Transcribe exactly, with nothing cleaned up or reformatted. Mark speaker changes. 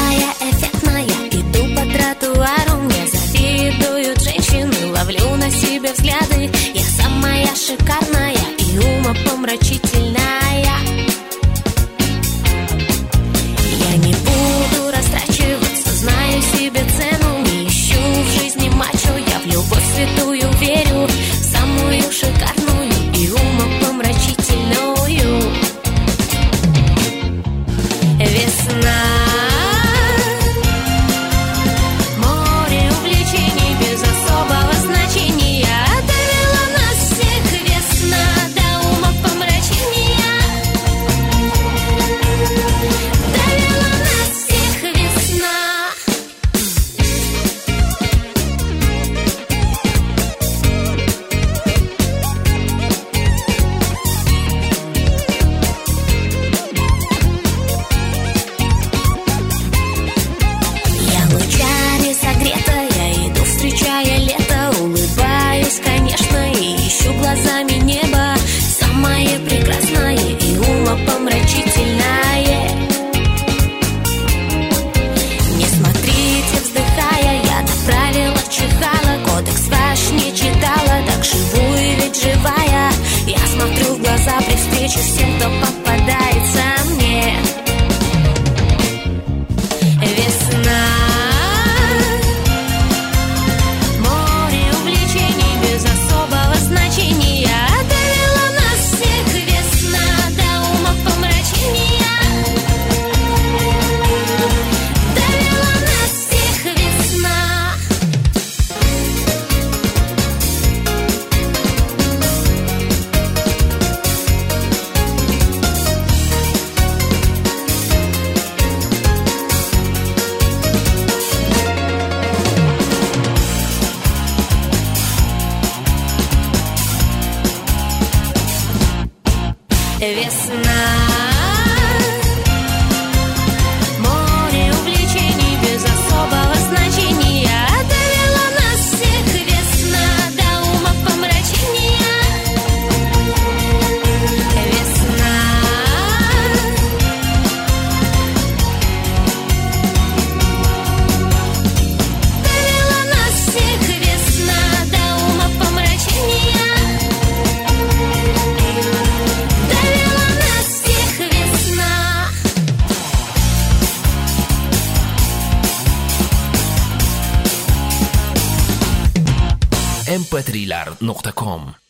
Speaker 1: такая эффектная, иду по тротуару, мне завидуют женщины, ловлю на себе взгляды. Я самая шикарная и умопомрачительная. Я не буду растрачиваться, знаю себе цену, не ищу в жизни мачо, я в любовь святую верю, в самую шикарную и умопомрачительную. Весна, море увлечений без особого значения, довела нас всех весна до умопомрачения. Довела нас всех весна. Я лучами согретая иду, встречая лето, улыбаюсь, конечно, и ищу глазами небо, самое прекрасное и умопомрачительное. Не смотрите, вздыхая, я направила чихала, кодекс ваш не читала, так живу и ведь живая. Я смотрю в глаза при встрече всем, кто попадается мне. Весна, море увлечений без особого значения, довела нас всех весна до умопомрачения. Довела нас всех весна. Весна, море увлечений без особого значения, довела нас всех весна до умопомрачения. Весна, довела нас всех весна до умопомрачения. Довела нас всех весна.
Speaker 2: эм пэ три точка ком